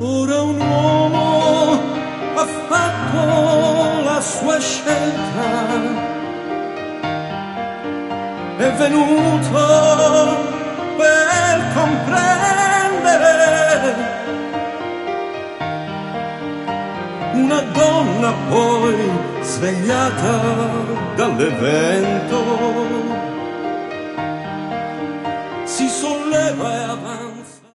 Ora un uomo ha fatto la sua scelta, è venuto per comprendere una donna poi svegliata dall'evento, si solleva e avanza.